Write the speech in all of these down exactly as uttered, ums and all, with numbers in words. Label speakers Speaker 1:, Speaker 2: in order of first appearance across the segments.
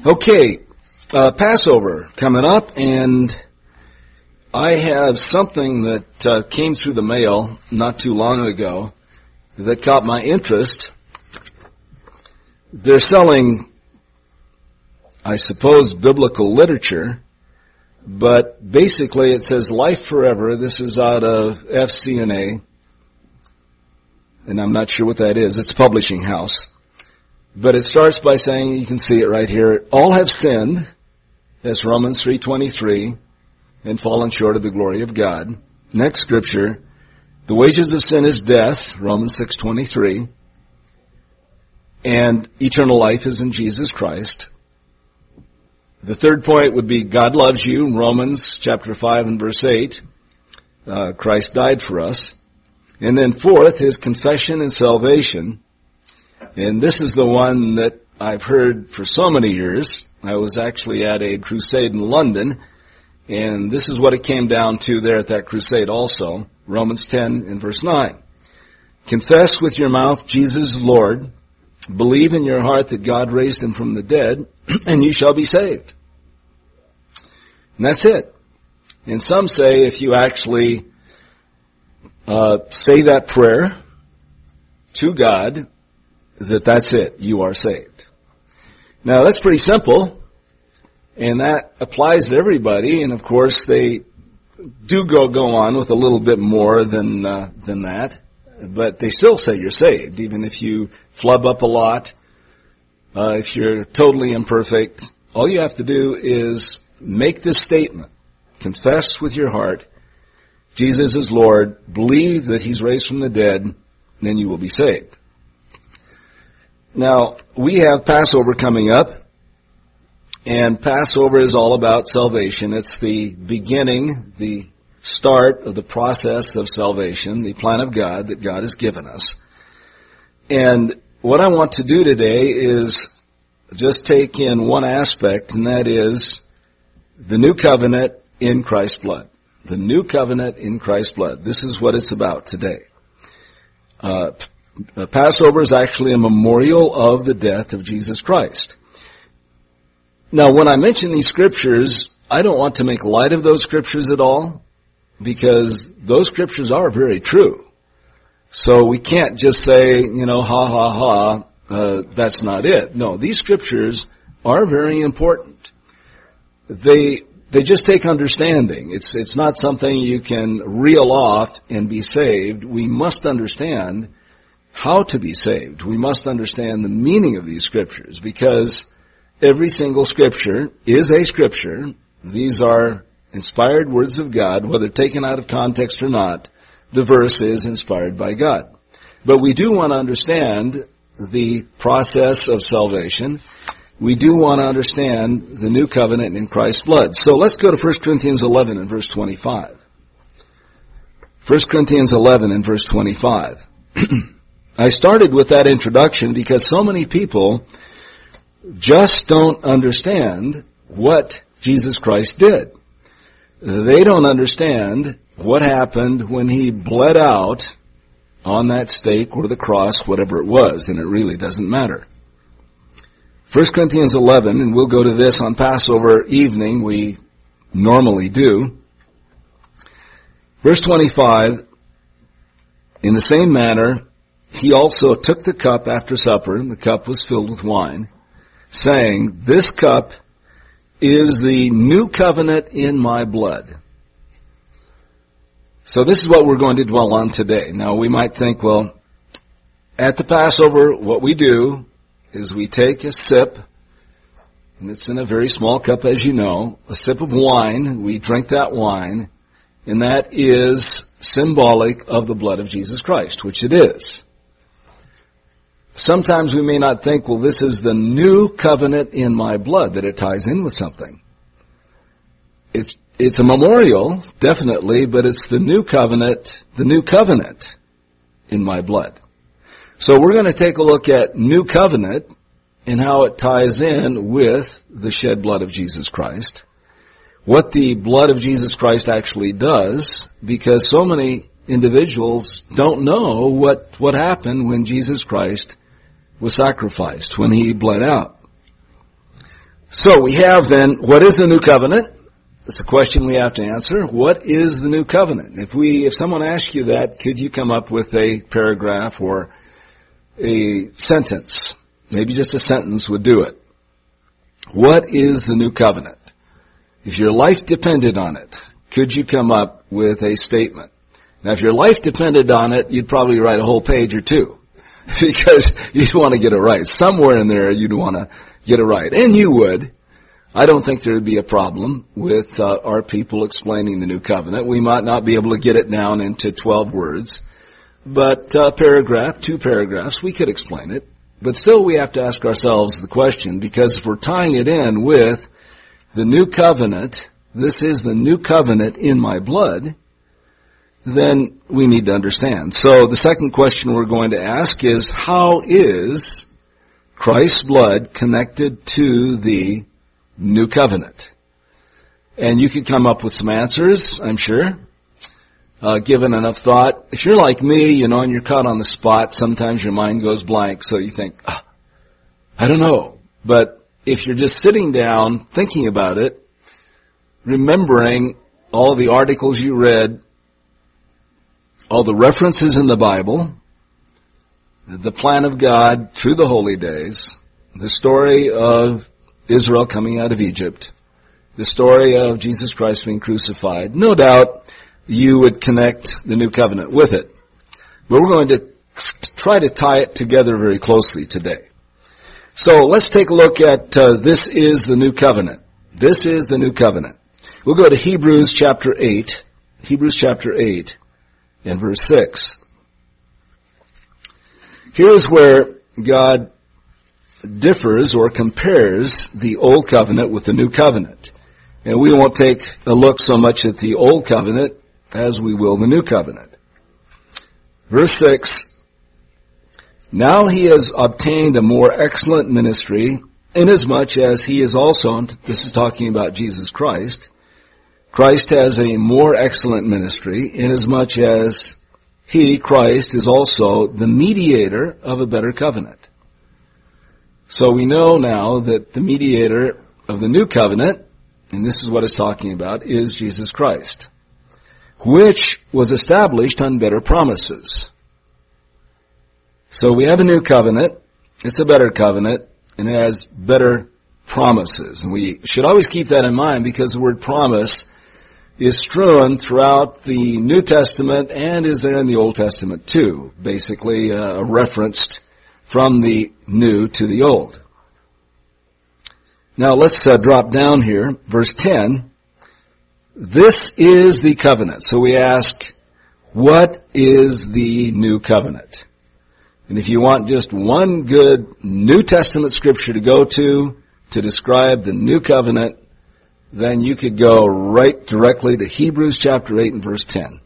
Speaker 1: Okay, uh, Passover coming up, and I have something that uh, came through the mail not too long ago that caught my interest. They're selling, I suppose, biblical literature, but basically it says Life Forever. This is out of F C N A, and I'm not sure what that is. It's a publishing house. But it starts by saying, you can see it right here, all have sinned, that's Romans three twenty-three, and fallen short of the glory of God. Next scripture, the wages of sin is death, Romans six twenty-three, and eternal life is in Jesus Christ. The third point would be God loves you, Romans chapter five and verse eight. Uh, Christ died for us. And then fourth is confession and salvation. And this is the one that I've heard for so many years. I was actually at a crusade in London, and this is what it came down to there at that crusade also. Romans ten and verse nine. Confess with your mouth Jesus is Lord. Believe in your heart that God raised him from the dead, and you shall be saved. And that's it. And some say if you actually uh, say that prayer to God, that that's it, you are saved. Now that's pretty simple, and that applies to everybody, and of course they do go go on with a little bit more than uh, than that, but they still say you're saved, even if you flub up a lot, uh, if you're totally imperfect. All you have to do is make this statement, confess with your heart, Jesus is Lord, believe that he's raised from the dead, then you will be saved. Now, we have Passover coming up, and Passover is all about salvation. It's the beginning, the start of the process of salvation, the plan of God that God has given us. And what I want to do today is just take in one aspect, and that is the new covenant in Christ's blood. The new covenant in Christ's blood. This is what it's about today. Uh, Passover is actually a memorial of the death of Jesus Christ. Now, when I mention these scriptures, I don't want to make light of those scriptures at all, because those scriptures are very true. So we can't just say, you know, ha ha ha, uh, that's not it. No, these scriptures are very important. They they just take understanding. It's it's not something you can reel off and be saved. We must understand how to be saved. We must understand the meaning of these scriptures, because every single scripture is a scripture. These are inspired words of God, whether taken out of context or not. The verse is inspired by God. But we do want to understand the process of salvation. We do want to understand the new covenant in Christ's blood. So let's go to First Corinthians eleven and verse twenty-five. First Corinthians eleven and verse twenty-five. I started with that introduction because so many people just don't understand what Jesus Christ did. They don't understand what happened when he bled out on that stake or the cross, whatever it was, and it really doesn't matter. First Corinthians eleven, and we'll go to this on Passover evening, we normally do. Verse twenty-five, in the same manner, he also took the cup after supper, and the cup was filled with wine, saying, this cup is the new covenant in my blood. So this is what we're going to dwell on today. Now we might think, well, at the Passover, what we do is we take a sip, and it's in a very small cup, as you know, a sip of wine. We drink that wine, and that is symbolic of the blood of Jesus Christ, which it is. Sometimes we may not think, well, this is the new covenant in my blood, that it ties in with something. It's, it's a memorial, definitely, but it's the new covenant, the new covenant in my blood. So we're going to take a look at new covenant and how it ties in with the shed blood of Jesus Christ. What the blood of Jesus Christ actually does, because so many individuals don't know what, what happened when Jesus Christ was sacrificed, when he bled out. So we have then, what is the new covenant? It's a question we have to answer. What is the new covenant? If we, if someone asks you that, could you come up with a paragraph or a sentence? Maybe just a sentence would do it. What is the new covenant? If your life depended on it, could you come up with a statement? Now, if your life depended on it, you'd probably write a whole page or two because you'd want to get it right. Somewhere in there, you'd want to get it right. And you would. I don't think there would be a problem with uh, our people explaining the new covenant. We might not be able to get it down into twelve words, but a paragraph, two paragraphs, we could explain it. But still we have to ask ourselves the question, because if we're tying it in with the new covenant, this is the new covenant in my blood, then we need to understand. So the second question we're going to ask is, how is Christ's blood connected to the new covenant? And you could come up with some answers, I'm sure, uh, given enough thought. If you're like me, you know, and you're caught on the spot, sometimes your mind goes blank, so you think, ah, I don't know. But if you're just sitting down, thinking about it, remembering all the articles you read, all the references in the Bible, the plan of God through the holy days, the story of Israel coming out of Egypt, the story of Jesus Christ being crucified, no doubt you would connect the new covenant with it. But we're going to try to tie it together very closely today. So let's take a look at uh, this is the new covenant. This is the new covenant. We'll go to Hebrews chapter eight, Hebrews chapter eight and verse six. Here's where God differs or compares the old covenant with the new covenant. And we won't take a look so much at the old covenant as we will the new covenant. Verse six, now he has obtained a more excellent ministry, inasmuch as he is also, this is talking about Jesus Christ, Christ has a more excellent ministry, inasmuch as he, Christ, is also the mediator of a better covenant. So we know now that the mediator of the new covenant, and this is what it's talking about, is Jesus Christ, which was established on better promises. So we have a new covenant, it's a better covenant, and it has better promises. And we should always keep that in mind, because the word promise is strewn throughout the New Testament and is there in the Old Testament too, basically uh, referenced from the New to the Old. Now let's uh, drop down here, verse ten. This is the covenant. So we ask, what is the new covenant? And if you want just one good New Testament scripture to go to to describe the new covenant, then you could go right directly to Hebrews chapter eight and verse ten.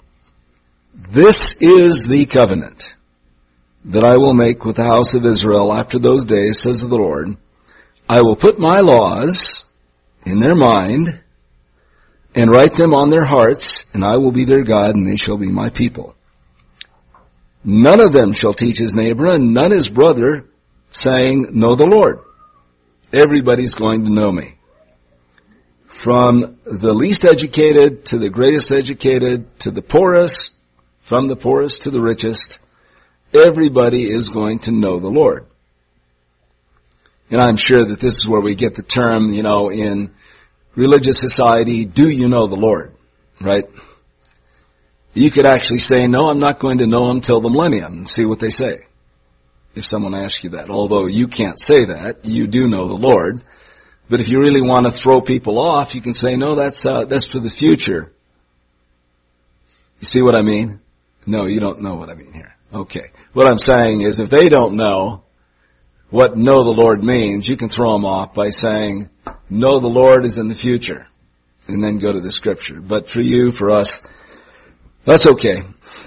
Speaker 1: This is the covenant that I will make with the house of Israel after those days, says the Lord. I will put my laws in their mind and write them on their hearts, and I will be their God, and they shall be my people. None of them shall teach his neighbor, and none his brother, saying, know the Lord. Everybody's going to know me. From the least educated to the greatest educated to the poorest, from the poorest to the richest, everybody is going to know the Lord. And I'm sure that this is where we get the term, you know, in religious society, do you know the Lord? Right? You could actually say, no, I'm not going to know him till the millennium, and see what they say. If someone asks you that. Although you can't say that, you do know the Lord. But if you really want to throw people off, you can say, no, that's uh, that's for the future. You see what I mean? No, you don't know what I mean here. Okay. What I'm saying is, if they don't know what know the Lord means, you can throw them off by saying, know the Lord is in the future, and then go to the scripture. But for you, for us, that's okay.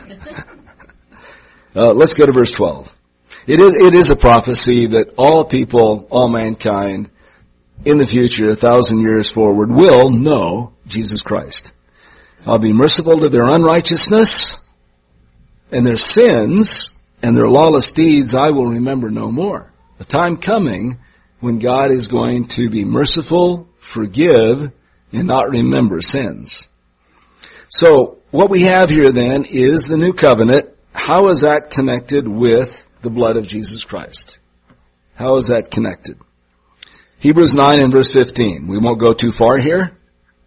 Speaker 1: uh, let's go to verse twelve. It is, it is a prophecy that all people, all mankind, in the future, a thousand years forward, will know Jesus Christ. I'll be merciful to their unrighteousness, and their sins and their lawless deeds I will remember no more. A time coming when God is going to be merciful, forgive, and not remember sins. So, what we have here then is the new covenant. How is that connected with the blood of Jesus Christ? How is that connected? Hebrews nine and verse fifteen. We won't go too far here.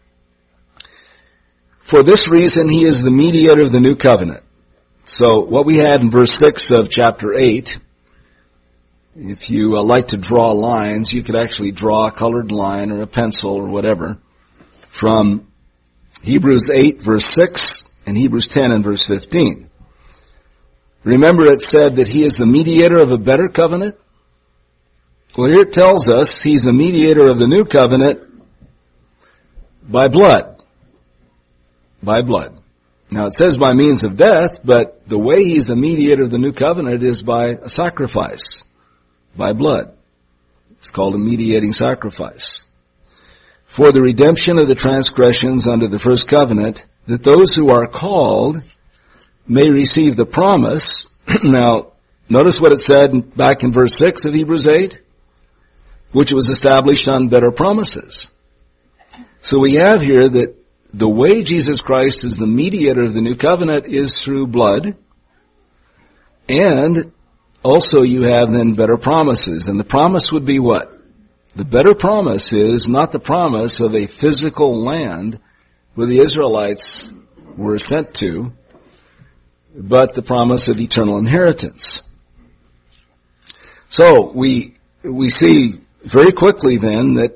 Speaker 1: For this reason, he is the mediator of the new covenant. So what we had in verse six of chapter eight, if you uh, like to draw lines, you could actually draw a colored line or a pencil or whatever from Hebrews eight verse six and Hebrews ten and verse fifteen. Remember it said that he is the mediator of a better covenant? Well, here it tells us he's the mediator of the new covenant by blood. By blood. Now it says by means of death, but the way he's the mediator of the new covenant is by a sacrifice. By blood. It's called a mediating sacrifice. For the redemption of the transgressions under the first covenant, that those who are called may receive the promise. Now, notice what it said back in verse six of Hebrews eight, which was established on better promises. So we have here that the way Jesus Christ is the mediator of the new covenant is through blood, and also you have then better promises. And the promise would be what? The better promise is not the promise of a physical land where the Israelites were sent to, but the promise of eternal inheritance. So we we see very quickly then that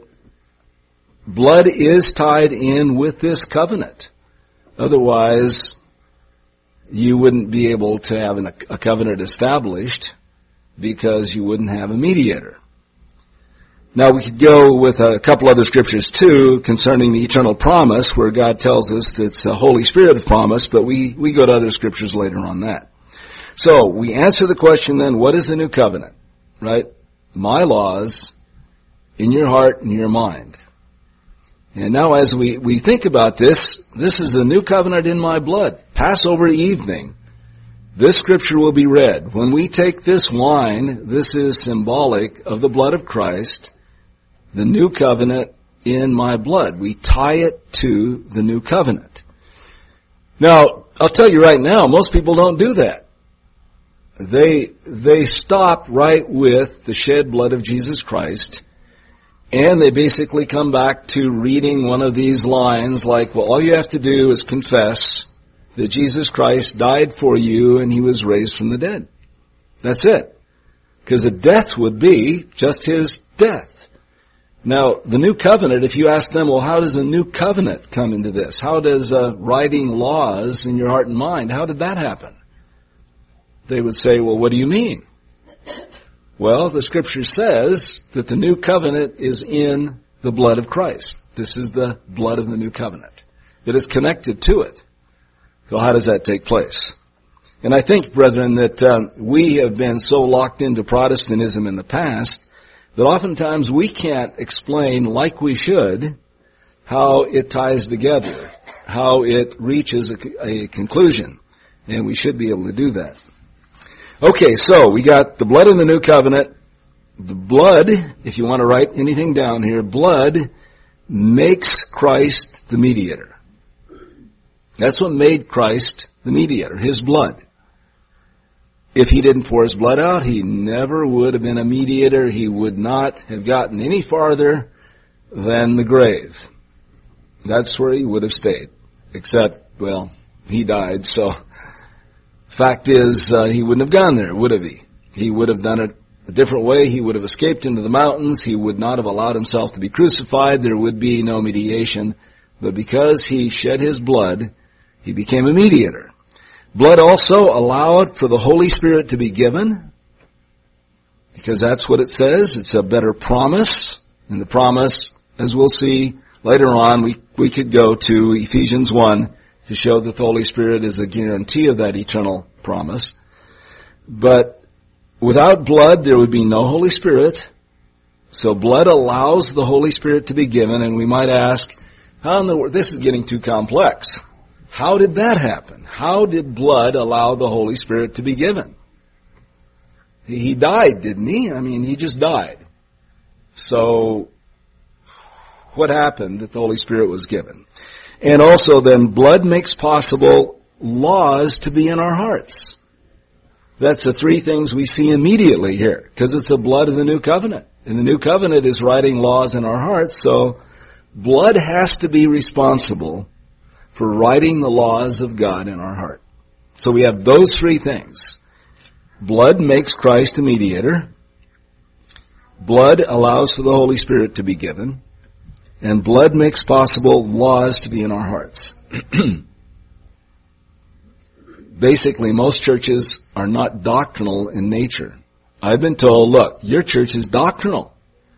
Speaker 1: blood is tied in with this covenant. Otherwise, you wouldn't be able to have an, a covenant established because you wouldn't have a mediator. Now we could go with a couple other scriptures too concerning the eternal promise where God tells us that it's a Holy Spirit of promise, but we, we go to other scriptures later on that. So we answer the question then, what is the new covenant? Right? My laws in your heart and your mind. And now as we, we think about this, this is the new covenant in my blood. Passover evening. This scripture will be read. When we take this wine, this is symbolic of the blood of Christ, the new covenant in my blood. We tie it to the new covenant. Now, I'll tell you right now, most people don't do that. They, they stop right with the shed blood of Jesus Christ, and they basically come back to reading one of these lines like, well, all you have to do is confess that Jesus Christ died for you and he was raised from the dead. That's it. Because a death would be just his death. Now, the new covenant, if you ask them, well, how does a new covenant come into this? How does uh, writing laws in your heart and mind, how did that happen? They would say, well, what do you mean? Well, the scripture says that the new covenant is in the blood of Christ. This is the blood of the new covenant. It is connected to it. So how does that take place? And I think, brethren, that um, we have been so locked into Protestantism in the past that oftentimes we can't explain like we should how it ties together, how it reaches a, a conclusion. And we should be able to do that. Okay, so we got the blood in the new covenant. The blood, if you want to write anything down here, blood makes Christ the mediator. That's what made Christ the mediator, his blood. If he didn't pour his blood out, he never would have been a mediator. He would not have gotten any farther than the grave. That's where he would have stayed. Except, well, he died, so fact is, uh, he wouldn't have gone there, would have he? He would have done it a different way. He would have escaped into the mountains. He would not have allowed himself to be crucified. There would be no mediation. But because he shed his blood, he became a mediator. Blood also allowed for the Holy Spirit to be given, because that's what it says. It's a better promise. And the promise, as we'll see later on, we, we could go to Ephesians one to show that the Holy Spirit is a guarantee of that eternal promise. But without blood, there would be no Holy Spirit. So blood allows the Holy Spirit to be given, and we might ask, how in the world, this is getting too complex. How did that happen? How did blood allow the Holy Spirit to be given? He died, didn't he? I mean, he just died. So, what happened that the Holy Spirit was given? And also then, blood makes possible laws to be in our hearts. That's the three things we see immediately here, because it's the blood of the new covenant. And the new covenant is writing laws in our hearts, so blood has to be responsible for writing the laws of God in our heart. So we have those three things. Blood makes Christ a mediator. Blood allows for the Holy Spirit to be given. And blood makes possible laws to be in our hearts. Basically, most churches are not doctrinal in nature. I've been told, look, your church is doctrinal.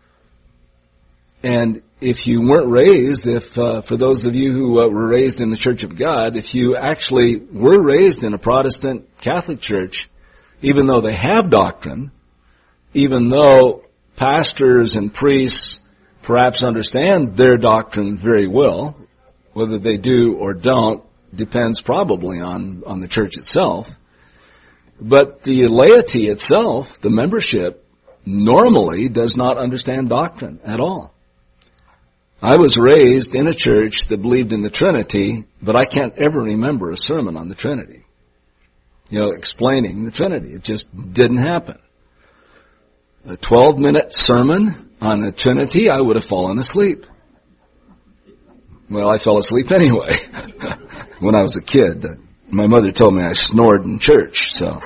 Speaker 1: And if you weren't raised, if uh, for those of you who uh, were raised in the Church of God, if you actually were raised in a Protestant Catholic church, even though they have doctrine, even though pastors and priests perhaps understand their doctrine very well, whether they do or don't depends probably on, on the church itself. But the laity itself, the membership, normally does not understand doctrine at all. I was raised in a church that believed in the Trinity, but I can't ever remember a sermon on the Trinity. You know, explaining the Trinity. It just didn't happen. A twelve-minute sermon on the Trinity, I would have fallen asleep. Well, I fell asleep anyway. When I was a kid, my mother told me I snored in church, so.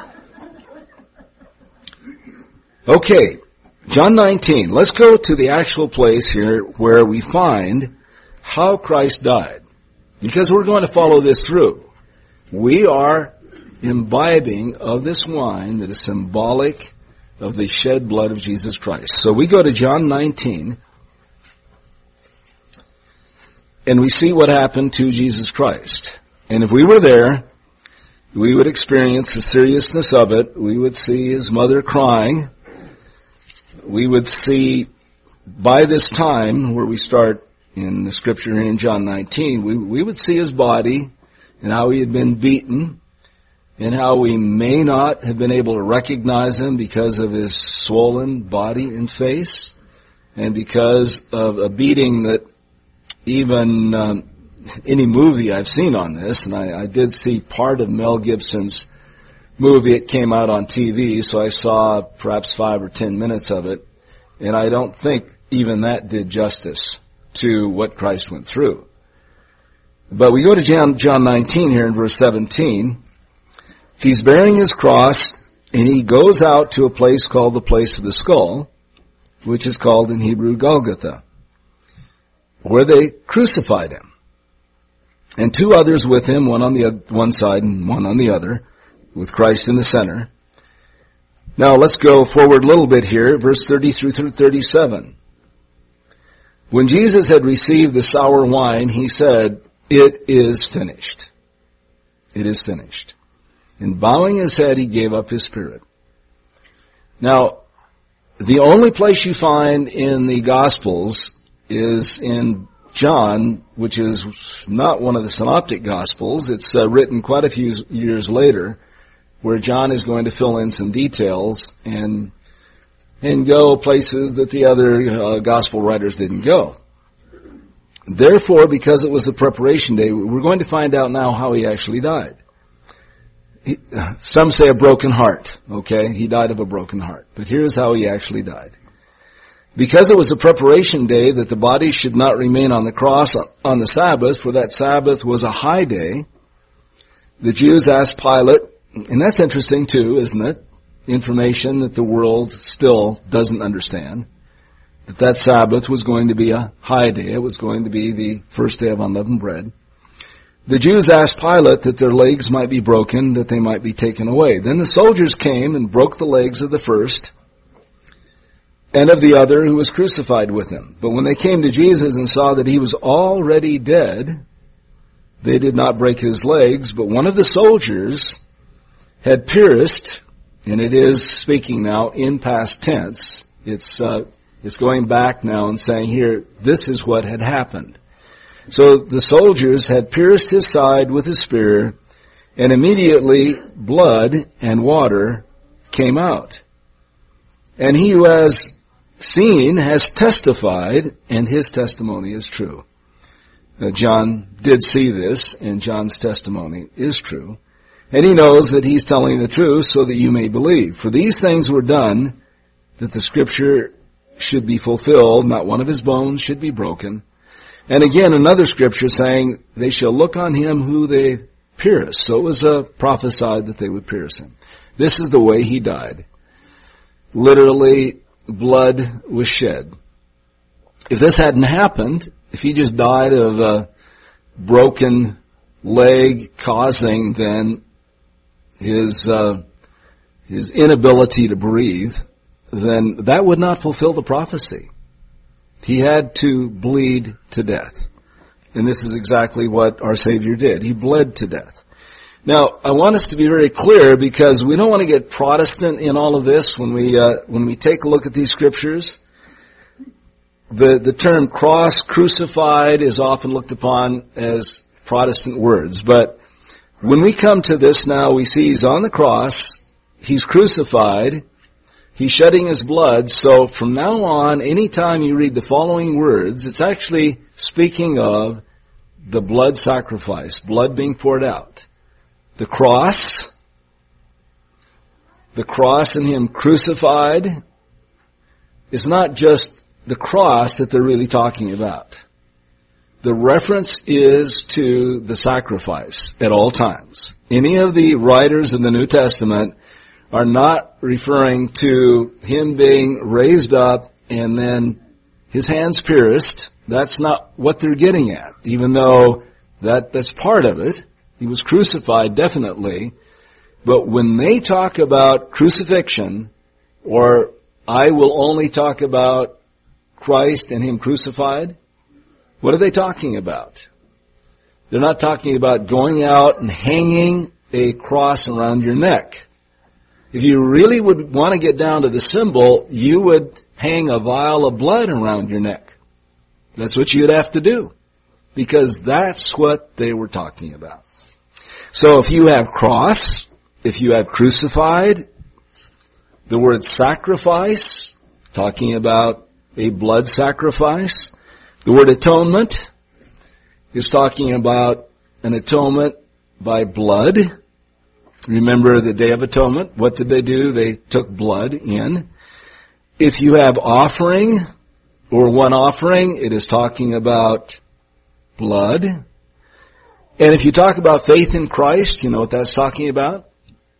Speaker 1: Okay, John nineteen. Let's go to the actual place here where we find how Christ died. Because we're going to follow this through. We are imbibing of this wine that is symbolic of the shed blood of Jesus Christ. So we go to John nineteen. And we see what happened to Jesus Christ. And if we were there, we would experience the seriousness of it. We would see his mother crying. We would see, by this time, where we start in the scripture here in John nineteen, we, we would see his body and how he had been beaten and how we may not have been able to recognize him because of his swollen body and face and because of a beating that even um, any movie I've seen on this, and I, I did see part of Mel Gibson's movie. It came out on T V, so I saw perhaps five or ten minutes of it, and I don't think even that did justice to what Christ went through. But we go to John, John nineteen here in verse seventeen. He's bearing his cross, and he goes out to a place called the place of the skull, which is called in Hebrew Golgotha, where they crucified him. And two others with him, one on the one side and one on the other, with Christ in the center. Now let's go forward a little bit here, verse thirty through thirty-seven. When Jesus had received the sour wine, he said, "It is finished." It is finished. And bowing his head, he gave up his spirit. Now, the only place you find in the Gospels is in John, which is not one of the synoptic Gospels. It's uh, written quite a few years later, where John is going to fill in some details and and go places that the other uh, Gospel writers didn't go. Therefore, because it was a preparation day, we're going to find out now how he actually died. He, some say a broken heart, okay? He died of a broken heart. But here's how he actually died. Because it was a preparation day that the body should not remain on the cross on the Sabbath, for that Sabbath was a high day, the Jews asked Pilate, and that's interesting too, isn't it? Information that the world still doesn't understand. That that Sabbath was going to be a high day. It was going to be the first day of unleavened bread. The Jews asked Pilate that their legs might be broken, that they might be taken away. Then the soldiers came and broke the legs of the first and of the other who was crucified with him. But when they came to Jesus and saw that he was already dead, they did not break his legs, but one of the soldiers had pierced, and it is speaking now in past tense. It's uh, it's going back now and saying here, this is what had happened. So the soldiers had pierced his side with a spear, and immediately blood and water came out. And he who has seen has testified, and his testimony is true. Uh, John did see this, and John's testimony is true. And he knows that he's telling the truth so that you may believe. For these things were done that the scripture should be fulfilled. Not one of his bones should be broken. And again, another scripture saying, they shall look on him who they pierced. So it was uh, prophesied that they would pierce him. This is the way he died. Literally, blood was shed. If this hadn't happened, if he just died of a broken leg causing then his uh, his inability to breathe, then that would not fulfill the prophecy. He had to bleed to death. And this is exactly what our Savior did. He bled to death. Now, I want us to be very clear because we don't want to get Protestant in all of this when we uh, when we take a look at these scriptures. The the term cross, crucified is often looked upon as Protestant words, but when we come to this now, we see he's on the cross, he's crucified, he's shedding his blood, so from now on, anytime you read the following words, it's actually speaking of the blood sacrifice, blood being poured out. The cross, the cross and him crucified is not just the cross that they're really talking about. The reference is to the sacrifice at all times. Any of the writers in the New Testament are not referring to him being raised up and then his hands pierced. That's not what they're getting at, even though that, that's part of it. He was crucified, definitely. But when they talk about crucifixion, or I will only talk about Christ and him crucified, what are they talking about? They're not talking about going out and hanging a cross around your neck. If you really would want to get down to the symbol, you would hang a vial of blood around your neck. That's what you'd have to do, because that's what they were talking about. So if you have cross, if you have crucified, the word sacrifice, talking about a blood sacrifice. The word atonement is talking about an atonement by blood. Remember the Day of Atonement. What did they do? They took blood in. If you have offering or one offering, it is talking about blood. And if you talk about faith in Christ, you know what that's talking about?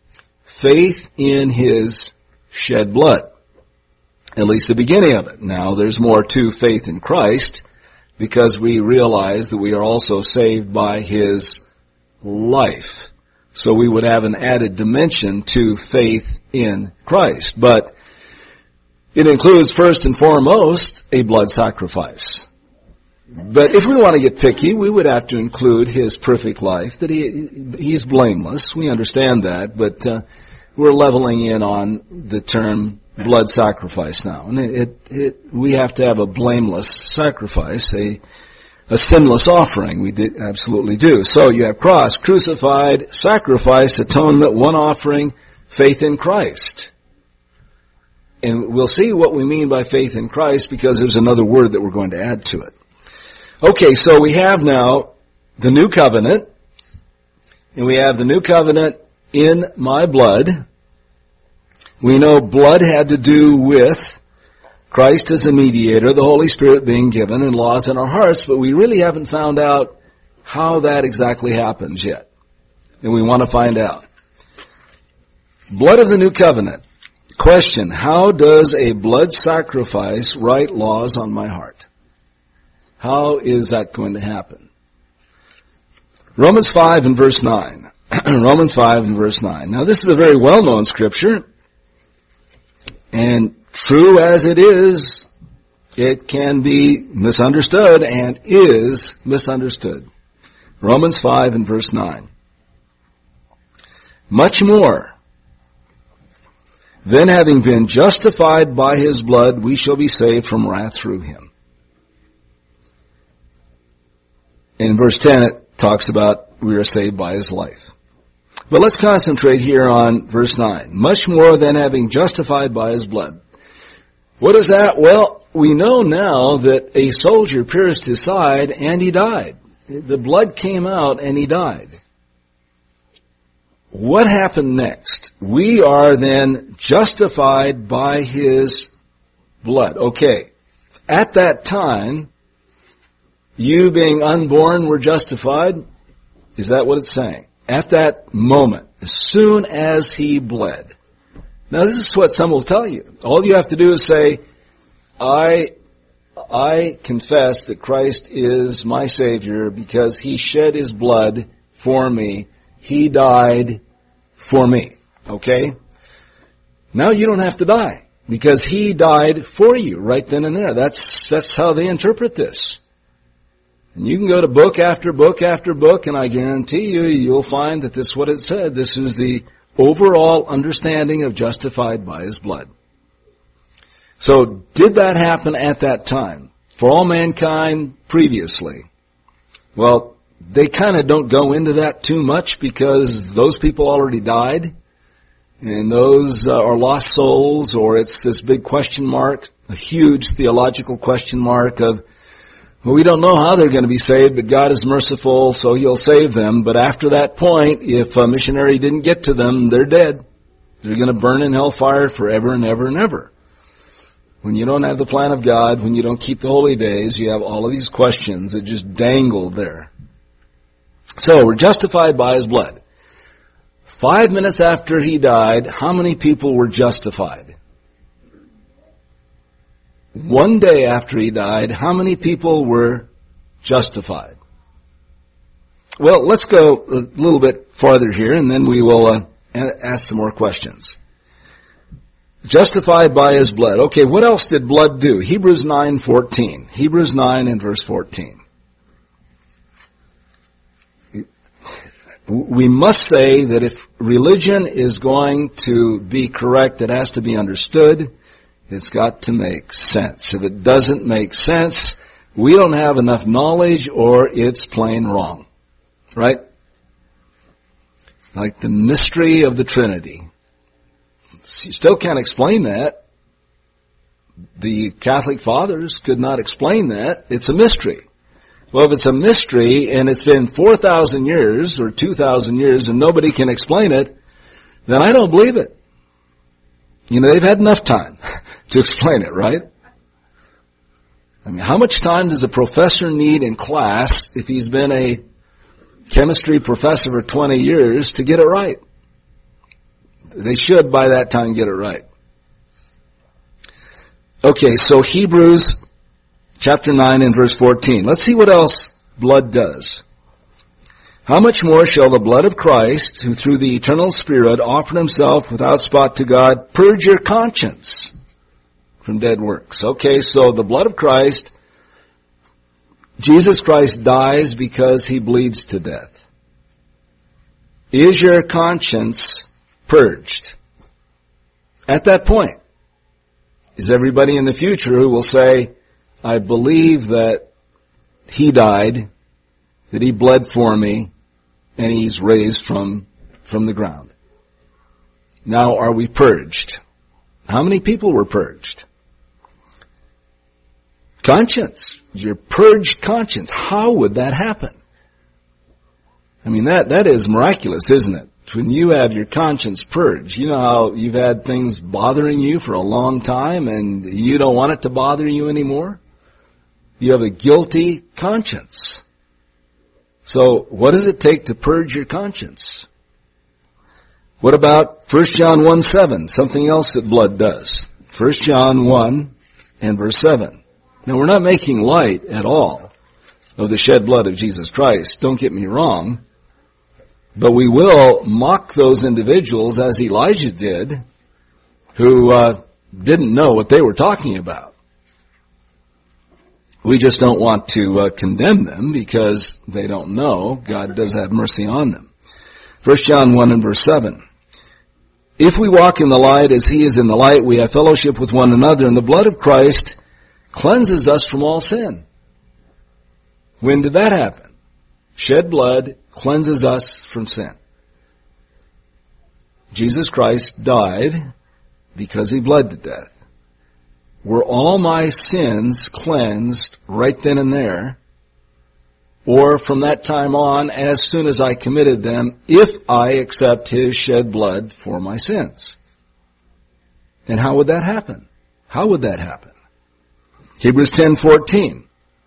Speaker 1: Faith in his shed blood. At least the beginning of it. Now, there's more to faith in Christ because we realize that we are also saved by his life. So we would have an added dimension to faith in Christ. But it includes first and foremost a blood sacrifice. But if we want to get picky, we would have to include his perfect life, that he he's blameless. We understand that, but uh, we're leveling in on the term blood sacrifice now. And it, it, it we have to have a blameless sacrifice, a a sinless offering. We did, absolutely do. So you have cross, crucified, sacrifice, atonement, one offering, faith in Christ. And we'll see what we mean by faith in Christ because there's another word that we're going to add to it. Okay, so we have now the new covenant, and we have the new covenant in my blood. We know blood had to do with Christ as a mediator, the Holy Spirit being given, and laws in our hearts, but we really haven't found out how that exactly happens yet. And we want to find out. Blood of the new covenant. Question, how does a blood sacrifice write laws on my heart? How is that going to happen? Romans five and verse nine. Romans five and verse nine. Now this is a very well-known scripture, and true as it is, it can be misunderstood and is misunderstood. Romans five and verse nine. Much more, then having been justified by his blood, we shall be saved from wrath through him. In verse ten, it talks about we are saved by his life. But let's concentrate here on verse nine. Much more than having justified by his blood. What is that? Well, we know now that a soldier pierced his side and he died. The blood came out and he died. What happened next? We are then justified by his blood. Okay. At that time, you being unborn were justified. Is that what it's saying? At that moment, as soon as he bled. Now this is what some will tell you. All you have to do is say, I, I confess that Christ is my Savior because he shed his blood for me. He died for me. Okay? Now you don't have to die because he died for you right then and there. That's, that's how they interpret this. And you can go to book after book after book, and I guarantee you, you'll find that this is what it said. This is the overall understanding of justified by his blood. So, did that happen at that time? For all mankind previously? Well, they kind of don't go into that too much because those people already died. And those uh, are lost souls, or it's this big question mark, a huge theological question mark of, well, we don't know how they're going to be saved, but God is merciful, so he'll save them. But after that point, if a missionary didn't get to them, they're dead. They're going to burn in hellfire forever and ever and ever. When you don't have the plan of God, when you don't keep the holy days, you have all of these questions that just dangle there. So, we're justified by his blood. Five minutes after he died, how many people were justified? One day after he died, how many people were justified? Well, let's go a little bit farther here, and then we will uh, ask some more questions. Justified by his blood. Okay, what else did blood do? Hebrews nine fourteen. Hebrews nine and verse fourteen. We must say that if religion is going to be correct, it has to be understood. It's got to make sense. If it doesn't make sense, we don't have enough knowledge or it's plain wrong. Right? Like the mystery of the Trinity. You still can't explain that. The Catholic Fathers could not explain that. It's a mystery. Well, if it's a mystery and it's been four thousand years or two thousand years and nobody can explain it, then I don't believe it. You know, they've had enough time to explain it, right? I mean, how much time does a professor need in class if he's been a chemistry professor for twenty years to get it right? They should by that time get it right. Okay, so Hebrews chapter nine and verse fourteen. Let's see what else blood does. How much more shall the blood of Christ, who through the eternal Spirit offered himself without spot to God, purge your conscience from dead works? Okay, so the blood of Christ, Jesus Christ dies because he bleeds to death. Is your conscience purged? At that point, is everybody in the future who will say, I believe that he died, that he bled for me, and he's raised from, from the ground. Now, are we purged? How many people were purged? Conscience. Your purged conscience. How would that happen? I mean, that, that is miraculous, isn't it? When you have your conscience purged, you know how you've had things bothering you for a long time and you don't want it to bother you anymore? You have a guilty conscience. So, what does it take to purge your conscience? What about First John one seven, something else that blood does? First John one and verse seven. Now, we're not making light at all of the shed blood of Jesus Christ. Don't get me wrong. But we will mock those individuals, as Elijah did, who uh, didn't know what they were talking about. We just don't want to uh, condemn them because they don't know. God does have mercy on them. First John one and verse seven. If we walk in the light as he is in the light, we have fellowship with one another, and the blood of Christ cleanses us from all sin. When did that happen? Shed blood cleanses us from sin. Jesus Christ died because he bled to death. were all my sins cleansed right then and there, or from that time on, as soon as I committed them, if I accept his shed blood for my sins? And how would that happen? How would that happen? Hebrews ten fourteen.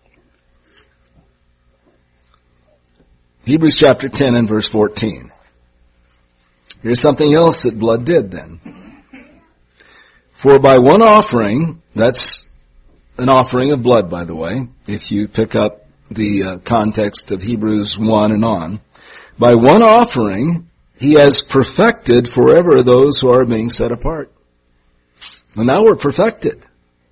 Speaker 1: Hebrews chapter ten and verse fourteen. Here's something else that blood did then. For by one offering, that's an offering of blood, by the way, if you pick up the uh, context of Hebrews one and on. By one offering, he has perfected forever those who are being set apart. And now we're perfected.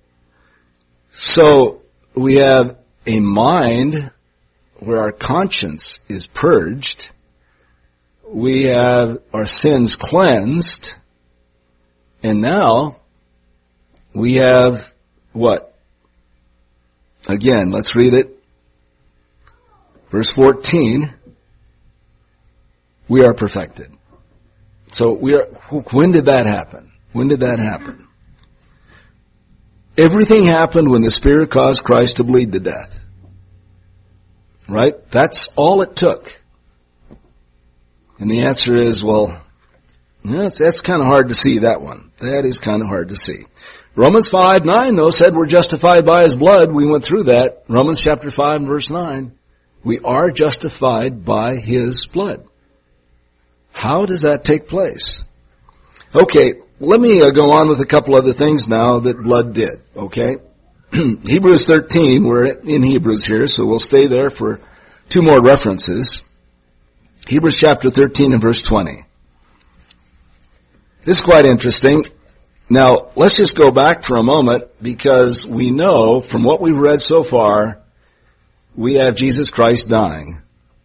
Speaker 1: So we have a mind where our conscience is purged. We have our sins cleansed. And now we have what? Again, let's read it. Verse fourteen. We are perfected. So we are, when did that happen? When did that happen? Everything happened when the Spirit caused Christ to bleed to death. Right? That's all it took. And the answer is, well, that's, that's kind of hard to see, that one. That is kind of hard to see. Romans five nine, though, said we're justified by his blood. We went through that. Romans chapter five and verse nine. We are justified by his blood. How does that take place? Okay, let me uh, go on with a couple other things now that blood did, okay? Hebrews thirteen, we're in Hebrews here, so we'll stay there for two more references. Hebrews chapter thirteen and verse twenty. This is quite interesting. Now, let's just go back for a moment, because we know from what we've read so far, we have Jesus Christ dying.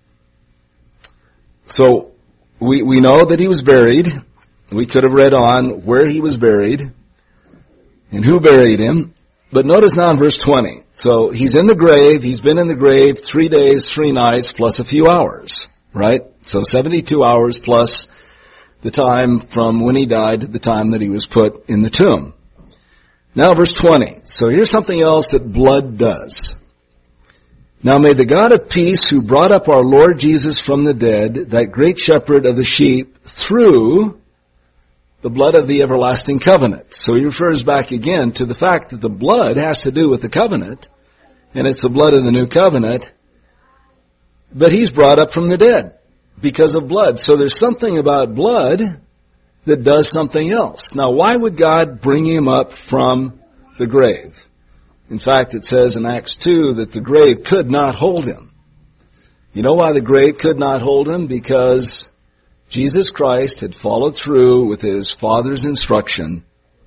Speaker 1: So, we, we know that he was buried. We could have read on where he was buried and who buried him. But notice now in verse twenty. So, he's in the grave. He's been in the grave three days, three nights, plus a few hours, right? So, seventy-two hours plus the time from when he died to the time that he was put in the tomb. Now, verse twenty. So, here's something else that blood does. Now may the God of peace, who brought up our Lord Jesus from the dead, that great shepherd of the sheep, through the blood of the everlasting covenant. So he refers back again to the fact that the blood has to do with the covenant, and it's the blood of the new covenant, but he's brought up from the dead because of blood. So there's something about blood that does something else. Now, why would God bring him up from the grave? In fact, it says in Acts two that the grave could not hold him. You know why the grave could not hold him? Because Jesus Christ had followed through with his Father's instruction.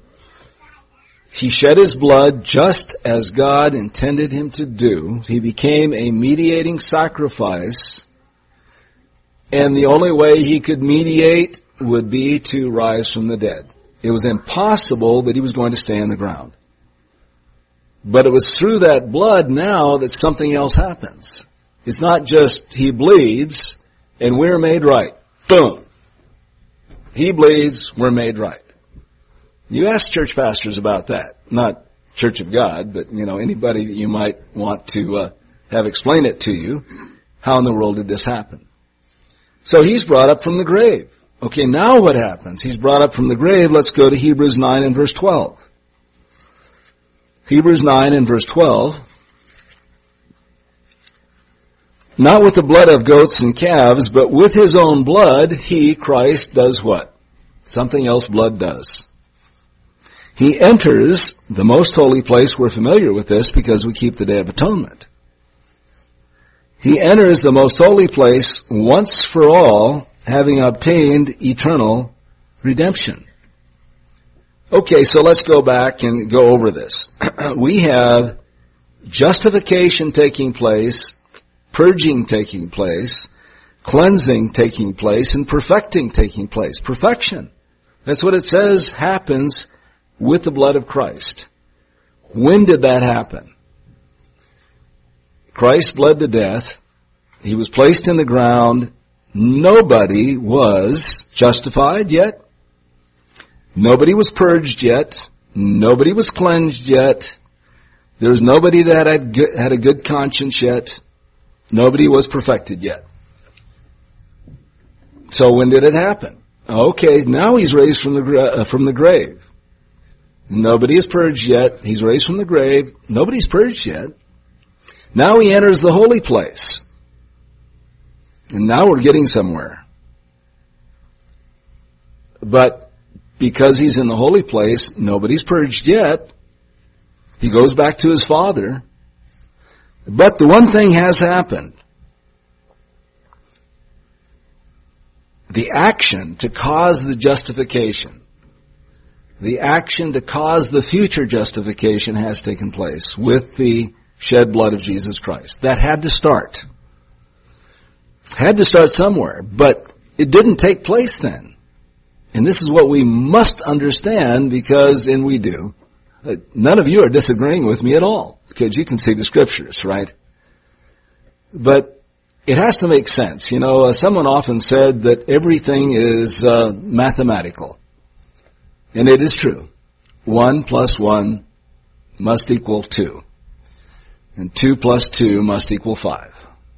Speaker 1: He shed his blood just as God intended him to do. He became a mediating sacrifice. And the only way he could mediate would be to rise from the dead. It was impossible that he was going to stay in the ground. But it was through that blood now that something else happens. It's not just he bleeds and we're made right. Boom. He bleeds, we're made right. You ask church pastors about that. Not Church of God, but, you know, anybody that you might want to uh, have explain it to you. How in the world did this happen? So he's brought up from the grave. Okay, now what happens? He's brought up from the grave. Let's go to Hebrews nine and verse twelve. Hebrews nine and verse twelve. Not with the blood of goats and calves, but with his own blood, he, Christ, does what? Something else blood does. He enters the most holy place. We're familiar with this because we keep the Day of Atonement. He enters the most holy place once for all, having obtained eternal redemption. Okay, so let's go back and go over this. We have justification taking place, purging taking place, cleansing taking place, and perfecting taking place. Perfection. That's what it says happens with the blood of Christ. When did that happen? Christ bled to death. He was placed in the ground. Nobody was justified yet. Nobody was purged yet. Nobody was cleansed yet. There was nobody that had good, had a good conscience yet. Nobody was perfected yet. So when did it happen? Okay, now he's raised from the uh, from the grave. Nobody is purged yet. He's raised from the grave. Nobody's purged yet. Now he enters the holy place. And now we're getting somewhere. But because he's in the holy place, nobody's purged yet. He goes back to his Father. But the one thing has happened. The action to cause the justification, the action to cause the future justification has taken place with the shed blood of Jesus Christ. That had to start. Had to start somewhere, but it didn't take place then. And this is what we must understand, because, and we do, none of you are disagreeing with me at all, because you can see the scriptures, right? But it has to make sense. You know, uh, someone often said that everything is uh, mathematical. And it is true. One plus one must equal two. And two plus two must equal five.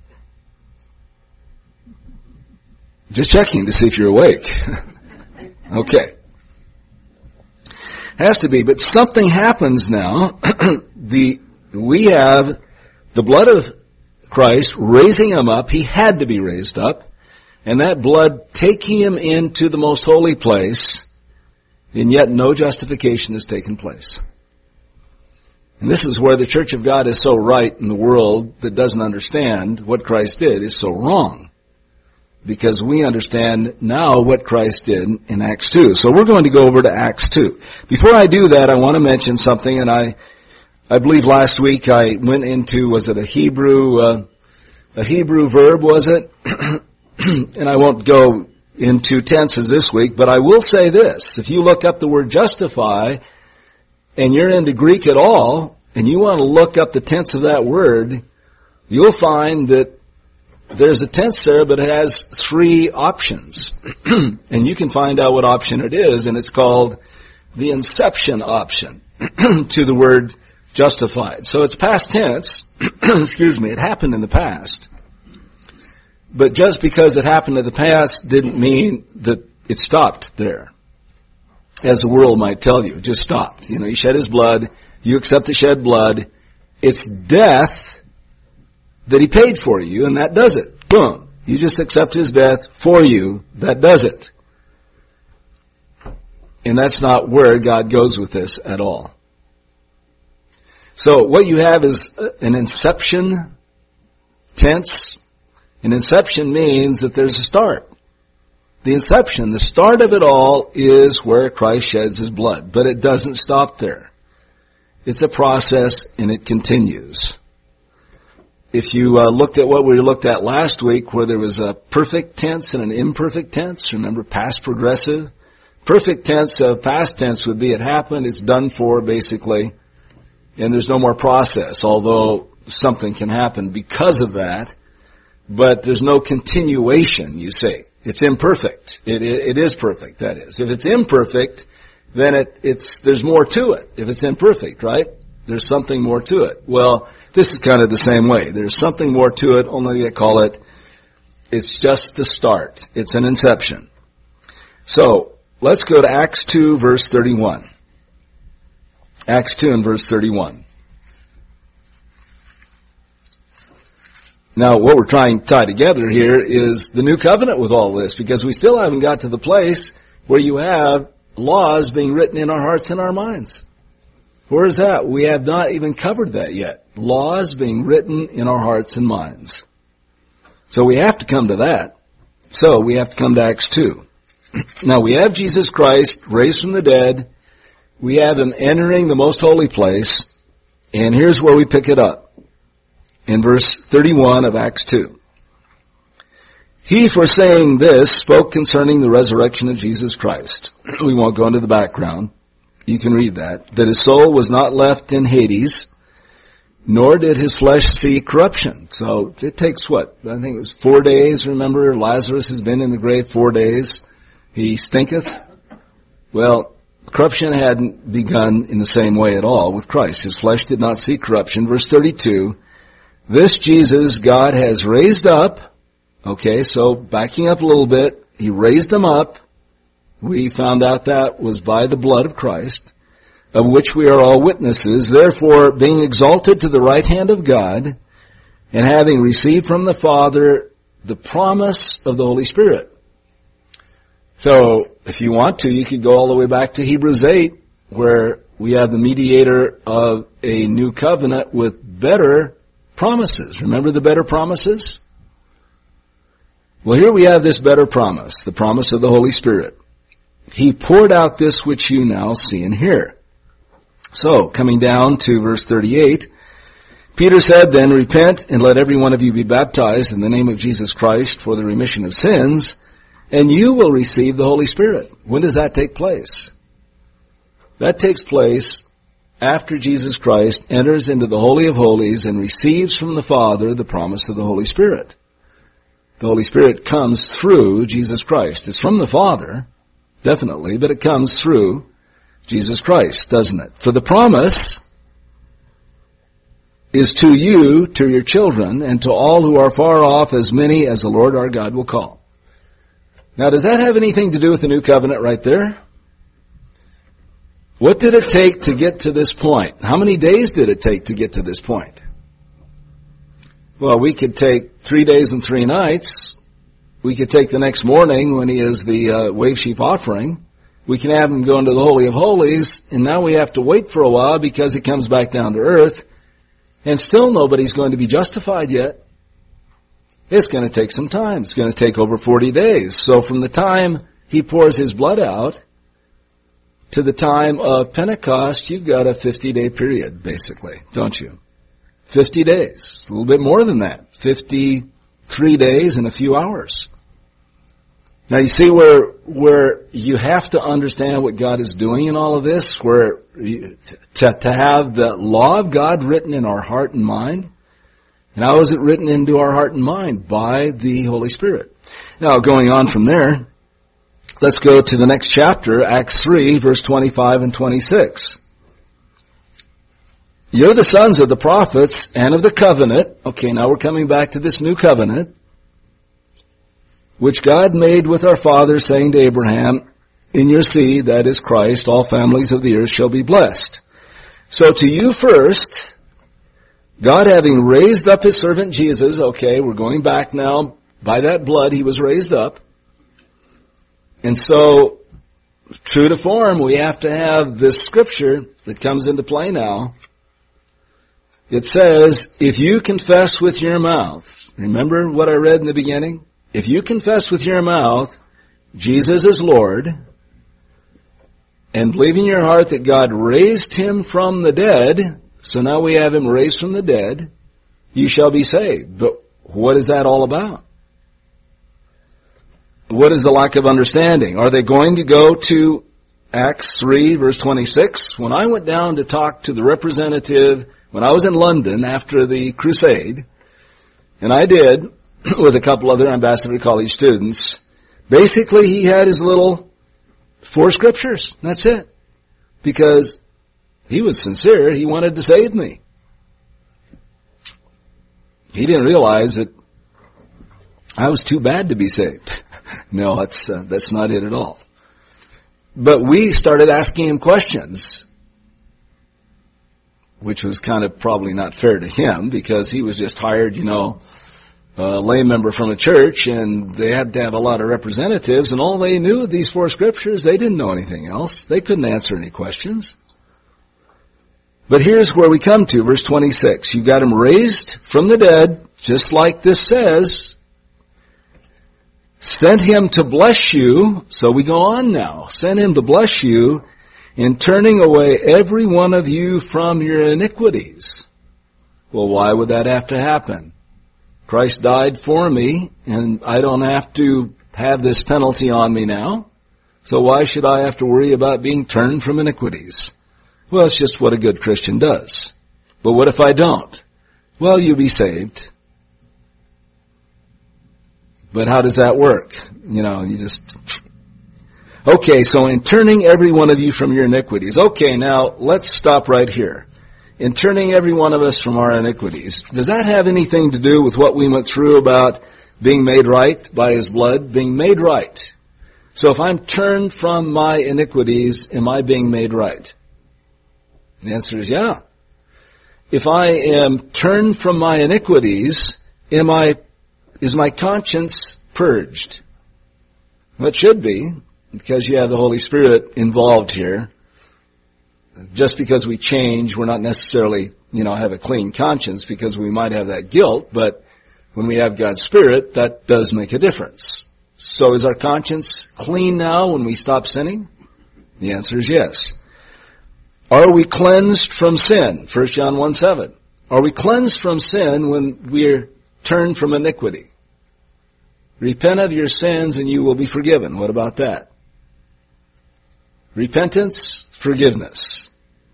Speaker 1: Just checking to see if you're awake. Okay. Has to be, but something happens now. the we have the blood of Christ raising him up. He had to be raised up. And that blood taking him into the most holy place. And yet no justification has taken place. And this is where the Church of God is so right, and the world that doesn't understand what Christ did is so wrong. Because we understand now what Christ did in Acts two. So we're going to go over to Acts two. Before I do that, I want to mention something, and I I believe last week I went into, was it a Hebrew, uh, a Hebrew verb, was it? And I won't go into tenses this week, but I will say this. If you look up the word justify, and you're into Greek at all, and you want to look up the tense of that word, you'll find that there's a tense there, but it has three options. And you can find out what option it is, and it's called the inception option to the word justified. So it's past tense. Excuse me, it happened in the past. But just because it happened in the past didn't mean that it stopped there. As the world might tell you, it just stopped. You know, he shed his blood, you accept the shed blood, it's death that he paid for you, and that does it. Boom. You just accept his death for you, that does it. And that's not where God goes with this at all. So what you have is an inception tense. An inception means that there's a start. The inception, the start of it all, is where Christ sheds his blood. But it doesn't stop there. It's a process, and it continues. If you uh, looked at what we looked at last week, where there was a perfect tense and an imperfect tense, remember past progressive? Perfect tense of past tense would be it happened, it's done for, basically, and there's no more process, although something can happen because of that, but there's no continuation, you say. It's imperfect. It, it, it is perfect, that is. If it's imperfect, then it, it's there's more to it. If it's imperfect, right? There's something more to it. Well, this is kind of the same way. There's something more to it, only they call it, it's just the start. It's an inception. So, let's go to Acts two, verse thirty-one. Acts two and verse thirty-one. Now, what we're trying to tie together here is the new covenant with all this, because we still haven't got to the place where you have laws being written in our hearts and our minds. Where is that? We have not even covered that yet. Laws being written in our hearts and minds. So we have to come to that. So we have to come to Acts two. Now we have Jesus Christ raised from the dead. We have him entering the most holy place. And here's where we pick it up. In verse thirty-one of Acts two. He, for saying this, spoke concerning the resurrection of Jesus Christ. We won't go into the background. You can read that. That his soul was not left in Hades, nor did his flesh see corruption. So it takes what? I think it was four days, remember? Lazarus has been in the grave four days. He stinketh. Well, corruption hadn't begun in the same way at all with Christ. His flesh did not see corruption. Verse thirty-two, this Jesus God has raised up. Okay, so backing up a little bit, he raised him up. We found out that was by the blood of Christ, of which we are all witnesses. Therefore, being exalted to the right hand of God, and having received from the Father the promise of the Holy Spirit. So, if you want to, you could go all the way back to Hebrews eight, where we have the mediator of a new covenant with better promises. Remember the better promises? Well, here we have this better promise, the promise of the Holy Spirit. He poured out this which you now see and hear. So, coming down to verse thirty-eight, Peter said, then repent and let every one of you be baptized in the name of Jesus Christ for the remission of sins, and you will receive the Holy Spirit. When does that take place? That takes place after Jesus Christ enters into the Holy of Holies and receives from the Father the promise of the Holy Spirit. The Holy Spirit comes through Jesus Christ. It's from the Father, definitely, but it comes through Jesus Christ, doesn't it? For the promise is to you, to your children, and to all who are far off, as many as the Lord our God will call. Now, does that have anything to do with the new covenant right there? What did it take to get to this point? How many days did it take to get to this point? Well, we could take three days and three nights. We could take the next morning when he is the uh, wave sheaf offering. We can have him go into the Holy of Holies, and now we have to wait for a while because he comes back down to earth, and still nobody's going to be justified yet. It's going to take some time. It's going to take over forty days. So from the time he pours his blood out to the time of Pentecost, you've got a fifty-day period, basically, don't you? fifty days. A little bit more than that. fifty-three days and a few hours. Now you see where where you have to understand what God is doing in all of this, where you, to, to have the law of God written in our heart and mind. And how is it written into our heart and mind? By the Holy Spirit. Now going on from there, let's go to the next chapter, Acts three, verse twenty-five and twenty-six. You're the sons of the prophets and of the covenant. Okay, now we're coming back to this new covenant, which God made with our fathers, saying to Abraham, in your seed, that is Christ, all families of the earth shall be blessed. So to you first, God having raised up his servant Jesus, okay, we're going back now, by that blood he was raised up. And so, true to form, we have to have this scripture that comes into play now. It says, if you confess with your mouth, remember what I read in the beginning? If you confess with your mouth, Jesus is Lord, and believe in your heart that God raised him from the dead, so now we have him raised from the dead, you shall be saved. But what is that all about? What is the lack of understanding? Are they going to go to Acts three, verse twenty-six? When I went down to talk to the representative, when I was in London after the crusade, and I did, with a couple other ambassador college students, basically he had his little four scriptures. That's it. Because he was sincere. He wanted to save me. He didn't realize that I was too bad to be saved. No, that's, uh, that's not it at all. But we started asking him questions, which was kind of probably not fair to him because he was just hired, you know, a lay member from a church, and they had to have a lot of representatives, and all they knew of these four scriptures, they didn't know anything else. They couldn't answer any questions. But here's where we come to, verse twenty-six. You got him raised from the dead, just like this says. Sent him to bless you. So we go on now. Sent him to bless you in turning away every one of you from your iniquities. Well, why would that have to happen? Christ died for me, and I don't have to have this penalty on me now. So why should I have to worry about being turned from iniquities? Well, it's just what a good Christian does. But what if I don't? Well, you'll be saved. But how does that work? You know, you just... Okay, so in turning every one of you from your iniquities. Okay, now let's stop right here. In turning every one of us from our iniquities, does that have anything to do with what we went through about being made right by His blood? Being made right. So if I'm turned from my iniquities, am I being made right? The answer is yeah. If I am turned from my iniquities, am I, is my conscience purged? Well, it should be, because you have the Holy Spirit involved here. Just because we change, we're not necessarily, you know, have a clean conscience, because we might have that guilt, but when we have God's Spirit, that does make a difference. So is our conscience clean now when we stop sinning? The answer is yes. Are we cleansed from sin? First John one seven. Are we cleansed from sin when we're turned from iniquity? Repent of your sins and you will be forgiven. What about that? Repentance, forgiveness.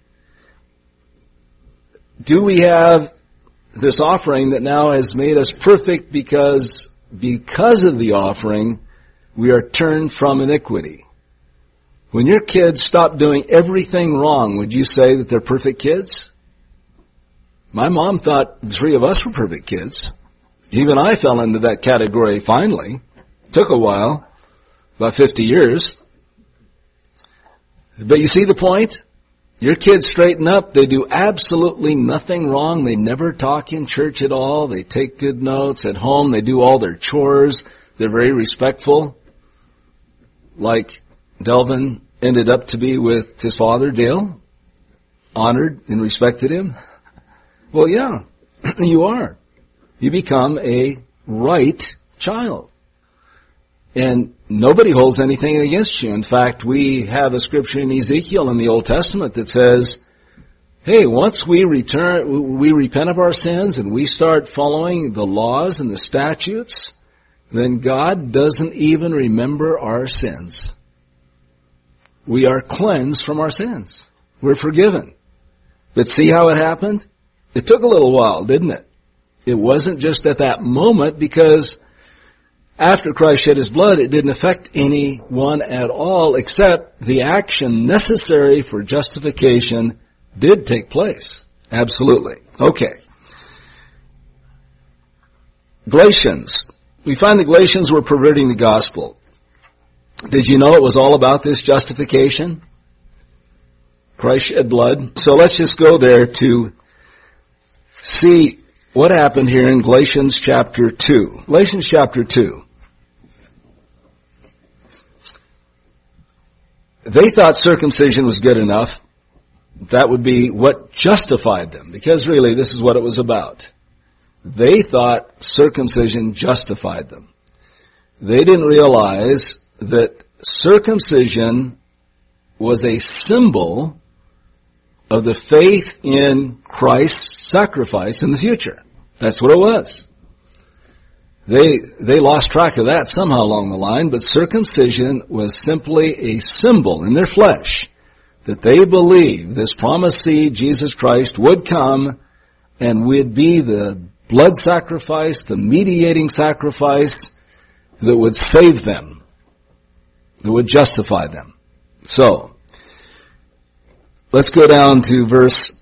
Speaker 1: Do we have this offering that now has made us perfect because, because of the offering, we are turned from iniquity? When your kids stop doing everything wrong, would you say that they're perfect kids? My mom thought the three of us were perfect kids. Even I fell into that category finally. It took a while, about fifty years. But you see the point? Your kids straighten up. They do absolutely nothing wrong. They never talk in church at all. They take good notes at home. They do all their chores. They're very respectful. Like Delvin ended up to be with his father, Dale. Honored and respected him. Well, yeah, you are. You become a right child. And nobody holds anything against you. In fact, we have a scripture in Ezekiel in the Old Testament that says, hey, once we return, we repent of our sins and we start following the laws and the statutes, then God doesn't even remember our sins. We are cleansed from our sins. We're forgiven. But see how it happened? It took a little while, didn't it? It wasn't just at that moment, because after Christ shed His blood, it didn't affect anyone at all, except the action necessary for justification did take place. Absolutely. Okay. Galatians. We find the Galatians were perverting the gospel. Did you know it was all about this justification? Christ shed blood. So let's just go there to see what happened here in Galatians chapter two. Galatians chapter two. They thought circumcision was good enough. That would be what justified them, because really this is what it was about. They thought circumcision justified them. They didn't realize that circumcision was a symbol of the faith in Christ's sacrifice in the future. That's what it was. They, they lost track of that somehow along the line, but circumcision was simply a symbol in their flesh that they believed this promised seed, Jesus Christ, would come and would be the blood sacrifice, the mediating sacrifice that would save them, that would justify them. So, let's go down to verse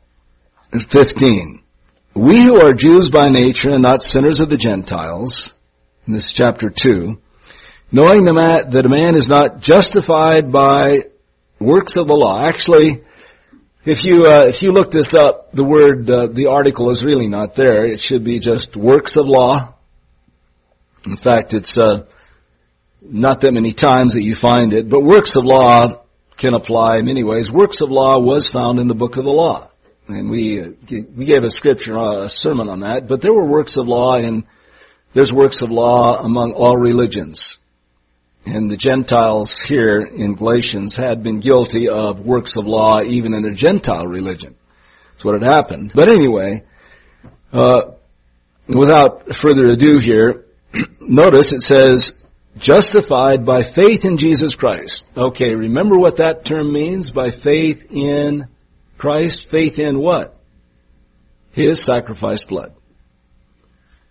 Speaker 1: fifteen. We who are Jews by nature and not sinners of the Gentiles, in this chapter two, knowing the man, that a man is not justified by works of the law. Actually, if you uh, if you look this up, the word, uh, the article is really not there. It should be just works of law. In fact, it's uh, not that many times that you find it, but works of law can apply in many ways. Works of law was found in the book of the law. And we uh, we gave a scripture, uh, a sermon on that. But there were works of law, and there's works of law among all religions. And the Gentiles here in Galatians had been guilty of works of law even in their Gentile religion. That's what had happened. But anyway, uh, without further ado here, notice it says, justified by faith in Jesus Christ. Okay, remember what that term means? By faith in Christ. Faith in what? His sacrificed blood.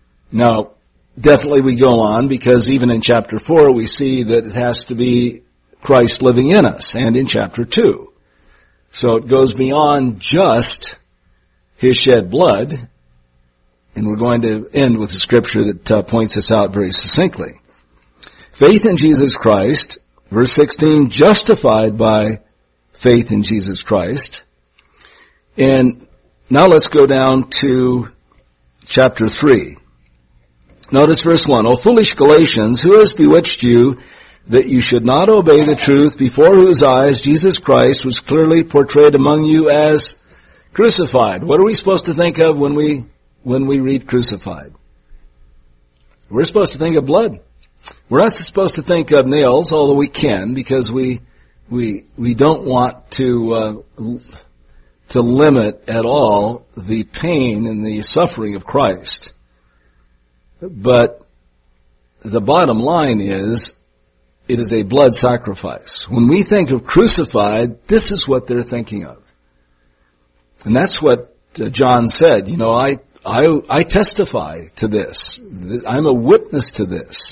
Speaker 1: Now, definitely we go on, because even in chapter four we see that it has to be Christ living in us, and in chapter two. So it goes beyond just his shed blood, and we're going to end with a scripture that uh, points this out very succinctly. Faith in Jesus Christ, verse sixteen, justified by faith in Jesus Christ. And now let's go down to chapter three. Notice verse one. O foolish Galatians, who has bewitched you that you should not obey the truth, before whose eyes Jesus Christ was clearly portrayed among you as crucified? What are we supposed to think of when we when we read crucified? We're supposed to think of blood. We're not supposed to think of nails, although we can, because we we we don't want to uh, to limit at all the pain and the suffering of Christ. But the bottom line is, it is a blood sacrifice. When we think of crucified, this is what they're thinking of. And that's what uh, John said. You know, I, I, I testify to this. I'm a witness to this.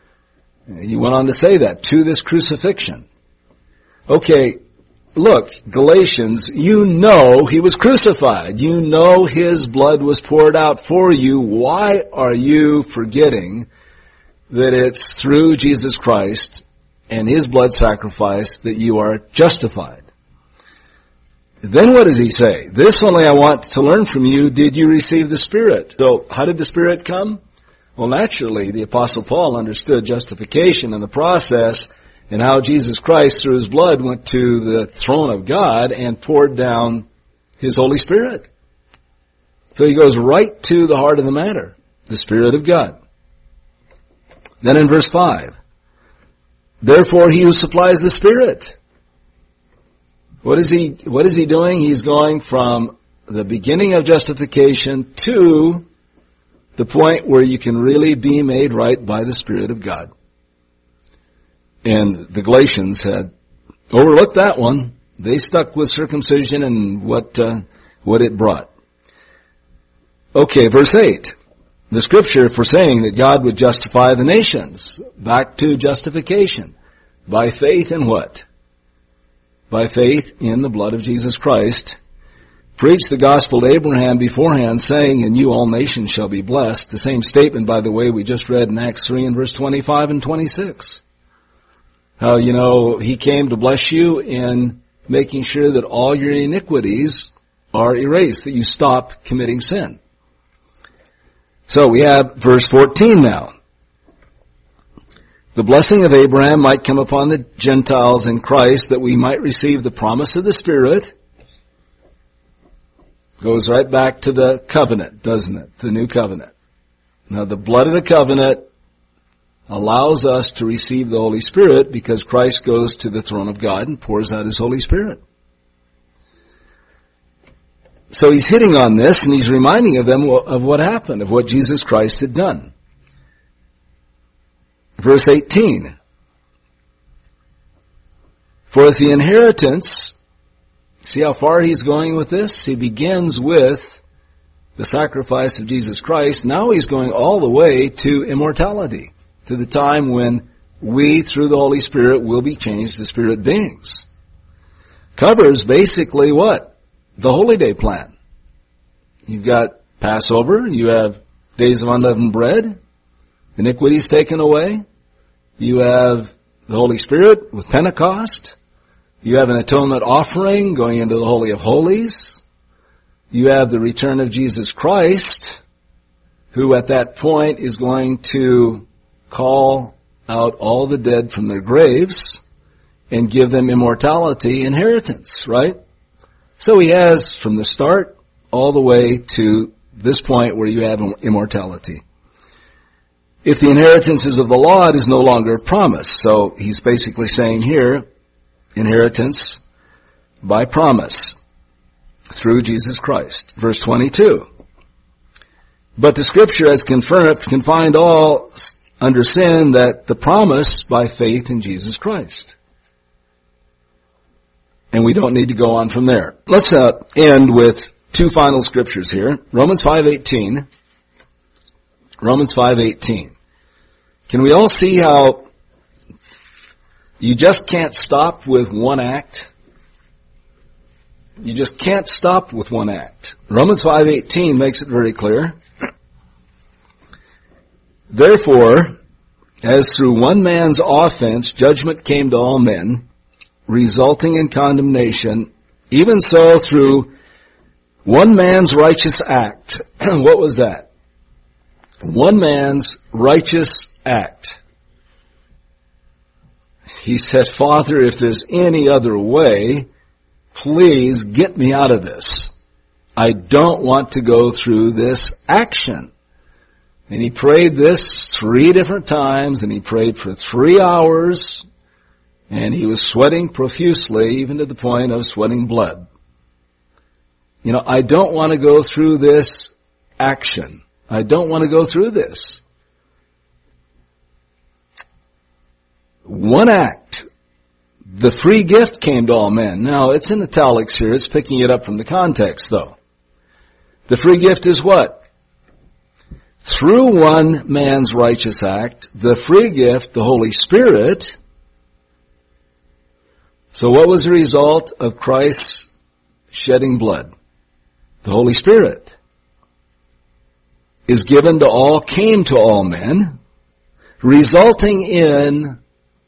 Speaker 1: He went on to say that, to this crucifixion. Okay, look, Galatians, you know he was crucified. You know his blood was poured out for you. Why are you forgetting that it's through Jesus Christ and his blood sacrifice that you are justified? Then what does he say? This only I want to learn from you, did you receive the Spirit? So how did the Spirit come? Well, naturally, the Apostle Paul understood justification and the process, and how Jesus Christ, through his blood, went to the throne of God and poured down his Holy Spirit. So he goes right to the heart of the matter, the Spirit of God. Then in verse five, therefore he who supplies the Spirit. What is he, what is he doing? He's going from the beginning of justification to the point where you can really be made right by the Spirit of God. And the Galatians had overlooked that one. They stuck with circumcision and what uh, what it brought. Okay, verse eight. The scripture for saying that God would justify the nations. Back to justification. By faith in what? By faith in the blood of Jesus Christ. Preached the gospel to Abraham beforehand, saying, in you all nations shall be blessed. The same statement, by the way, we just read in Acts three and verse twenty-five and twenty-six. How, you know, he came to bless you in making sure that all your iniquities are erased, that you stop committing sin. So we have verse fourteen now. The blessing of Abraham might come upon the Gentiles in Christ, that we might receive the promise of the Spirit. Goes right back to the covenant, doesn't it? The new covenant. Now the blood of the covenant allows us to receive the Holy Spirit because Christ goes to the throne of God and pours out his Holy Spirit. So he's hitting on this and he's reminding of them of what happened, of what Jesus Christ had done. Verse eighteen. For if the inheritance, see how far he's going with this? He begins with the sacrifice of Jesus Christ. Now he's going all the way to immortality, to the time when we, through the Holy Spirit, will be changed to spirit beings. Covers basically what? The Holy Day plan. You've got Passover, you have days of unleavened bread, iniquities taken away, you have the Holy Spirit with Pentecost, you have an atonement offering going into the Holy of Holies, you have the return of Jesus Christ, who at that point is going to call out all the dead from their graves and give them immortality, inheritance, right? So he has from the start all the way to this point where you have immortality. If the inheritance is of the law, it is no longer a promise. So he's basically saying here, inheritance by promise through Jesus Christ. Verse twenty-two. But the scripture has confirmed, confined all under sin, that the promise by faith in Jesus Christ. And we don't need to go on from there. Let's uh, end with two final scriptures here. Romans five eighteen. Romans five eighteen. Can we all see how You just can't stop with one act. You just can't stop with one act. Romans five eighteen makes it very clear. Therefore, as through one man's offense judgment came to all men, resulting in condemnation, even so through one man's righteous act. What was that? One man's righteous act. He said, Father, if there's any other way, please get me out of this. I don't want to go through this action. And he prayed this three different times, and he prayed for three hours, and he was sweating profusely, even to the point of sweating blood. You know, I don't want to go through this action. I don't want to go through this. One act. The free gift came to all men. Now, it's in italics here. It's picking it up from the context, though. The free gift is what? Through one man's righteous act, the free gift, the Holy Spirit. So what was the result of Christ's shedding blood? The Holy Spirit is given to all, came to all men, resulting in,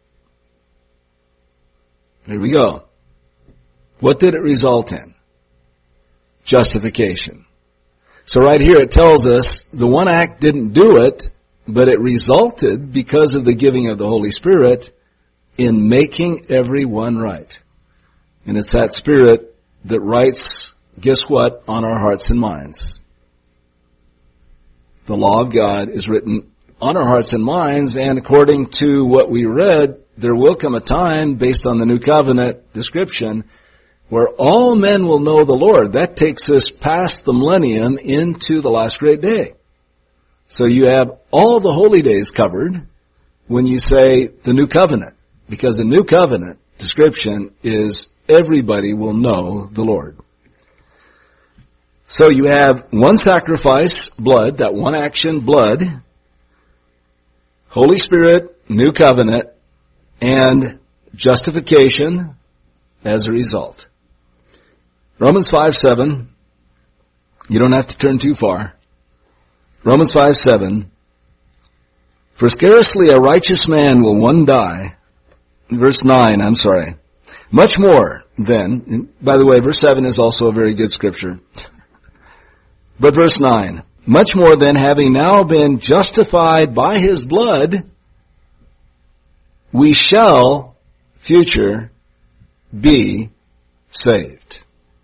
Speaker 1: here we go. What did it result in? Justification. So right here it tells us the one act didn't do it, but it resulted, because of the giving of the Holy Spirit, in making everyone right. And it's that Spirit that writes, guess what, on our hearts and minds. The law of God is written on our hearts and minds, and according to what we read, there will come a time, based on the New Covenant description, where all men will know the Lord. That takes us past the millennium into the last great day. So you have all the holy days covered when you say the New Covenant, because the New Covenant description is everybody will know the Lord. So you have one sacrifice, blood, that one action, blood, Holy Spirit, New Covenant, and justification as a result. Romans five seven, you don't have to turn too far. Romans five seven, for scarcely a righteous man will one die. Verse nine, I'm sorry. Much more then, and by the way, verse seven is also a very good scripture. But verse nine, much more than having now been justified by his blood, we shall, future, be saved.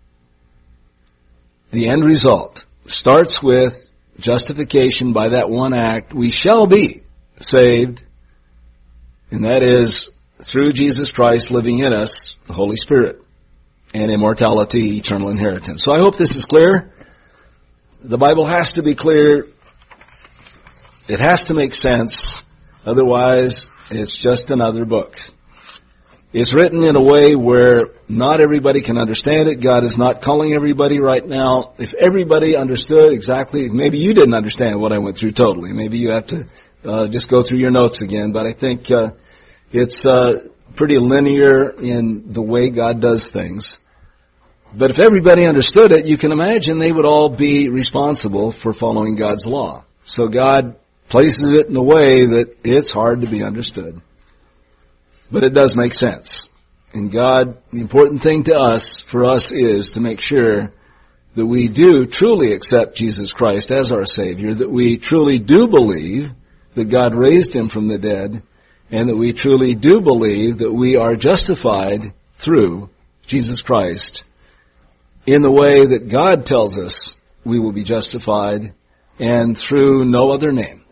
Speaker 1: The end result starts with justification by that one act. We shall be saved, and that is through Jesus Christ living in us, the Holy Spirit, and immortality, eternal inheritance. So I hope this is clear. The Bible has to be clear. It has to make sense. Otherwise, it's just another book. It's written in a way where not everybody can understand it. God is not calling everybody right now. If everybody understood exactly, maybe you didn't understand what I went through totally. Maybe you have to uh, just go through your notes again. But I think uh, it's uh, pretty linear in the way God does things. But if everybody understood it, you can imagine they would all be responsible for following God's law. So God places it in a way that it's hard to be understood. But it does make sense. And God, the important thing to us, for us, is to make sure that we do truly accept Jesus Christ as our Savior, that we truly do believe that God raised Him from the dead, and that we truly do believe that we are justified through Jesus Christ in the way that God tells us we will be justified, and through no other name.